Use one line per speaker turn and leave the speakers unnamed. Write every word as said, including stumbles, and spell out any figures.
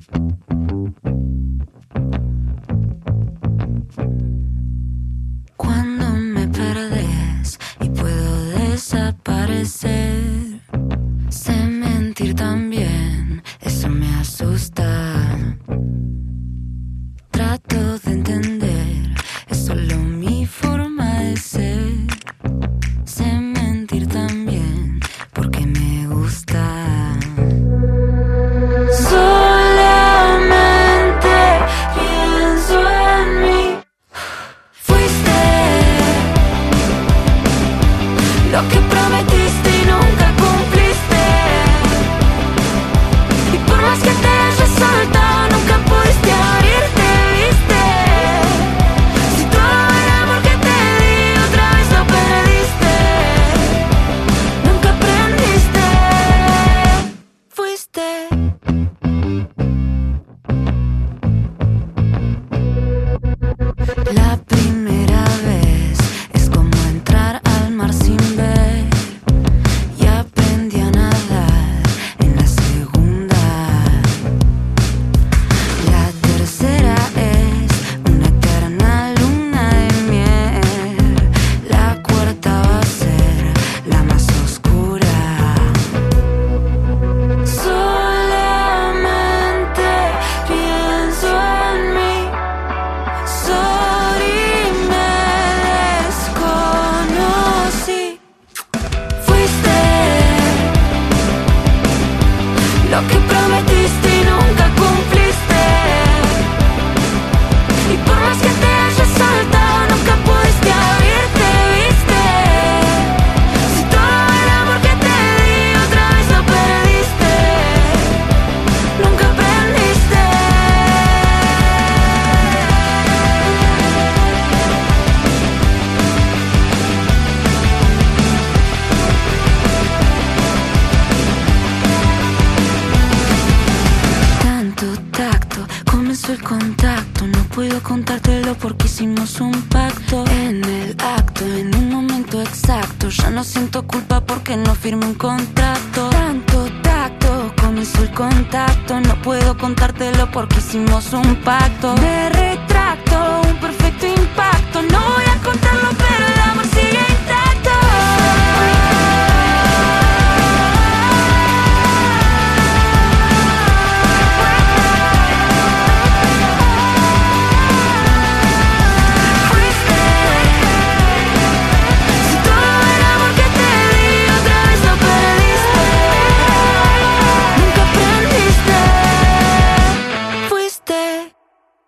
Cuando me perdes y puedo desaparecer, sé mentir también, eso me asusta. Trato de entender, es solo mi forma de ser. Sé mentir también, porque me gusta. Solamente pienso en mí. Fuiste lo que prometiste y nunca cumpliste. Y por más que te hayas soltado, nunca pudiste abrirte, ¿viste? Si todo el amor que te di otra vez lo perdiste, nunca aprendiste. Fuiste la primera vez, es como entrar al mar sin ver. Y aprendí a nadar en la segunda. La tercera es una eterna luna de miel. La cuarta va a ser la más oscura. Solamente pienso en mí. Sorry, me desconocí. Fuiste lo que prometiste y nunca cumpliste. Y por más que te hayas soltado, nunca pudiste abrirte, ¿viste? Si todo el amor que te di otra vez lo perdiste, nunca aprendiste. Tanto tacto, comenzó el contacto. No puedo contártelo porque hicimos un pacto. En el acto, en un momento exacto. Ya no siento culpa porque no firmé un contrato. Tanto tacto, comenzó el contacto. No puedo contártelo porque hicimos un pacto. Me retracto, un perfecto impacto. No voy